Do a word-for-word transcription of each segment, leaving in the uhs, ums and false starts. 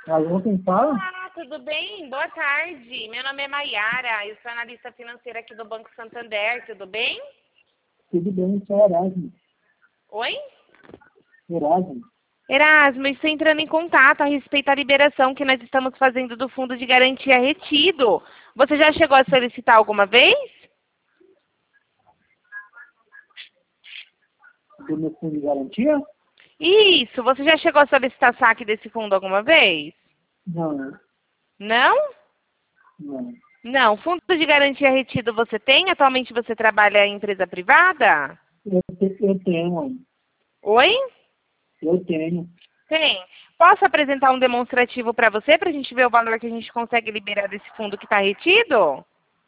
Alô, quem fala? Olá, tudo bem? Boa tarde. Meu nome é Maiara, eu sou analista financeira aqui do Banco Santander, tudo bem? Tudo bem, sou Erasmo. Oi? Erasmo. Erasmo, estou entrando em contato a respeito da liberação que nós estamos fazendo do Fundo de Garantia Retido. Você já chegou a solicitar alguma vez? Do meu fundo de garantia? Isso, você já chegou a solicitar saque desse fundo alguma vez? Não, Não? não. Não. Fundo de Garantia Retido você tem? Atualmente você trabalha em empresa privada? Eu, te- eu tenho, mãe. Oi? Eu tenho. Tem. Posso apresentar um demonstrativo para você, para a gente ver o valor que a gente consegue liberar desse fundo que está retido?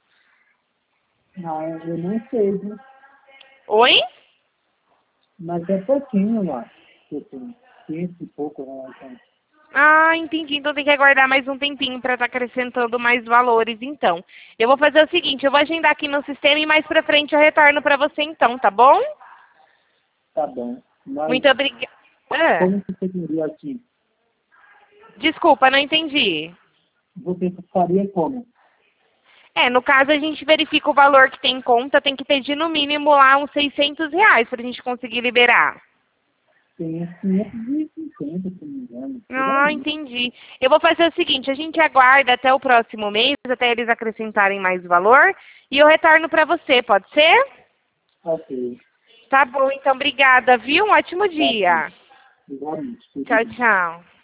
Não, eu não sei, viu? Oi? Mas é pouquinho lá. Eu tenho quinhentos e pouco, né? Então. Ah, entendi. Então tem que aguardar mais um tempinho para estar acrescentando mais valores, então. Eu vou fazer o seguinte, eu vou agendar aqui no sistema e mais para frente eu retorno para você, então, tá bom? Tá bom. Mas Muito obrigada. Ah, como que você diria assim? desculpa, não entendi. Você faria como? É, no caso a gente verifica o valor que tem em conta, tem que pedir no mínimo lá uns seiscentos reais para a gente conseguir liberar. Tem uns quinhentos e cinquenta, se não me engano. Por Ah, aí. entendi. Eu vou fazer o seguinte, a gente aguarda até o próximo mês, até eles acrescentarem mais valor, e eu retorno para você, pode ser? Ok. Tá bom, então obrigada, viu? Um ótimo Tá, sim. dia. Igualmente. Tudo Tchau, bem. tchau.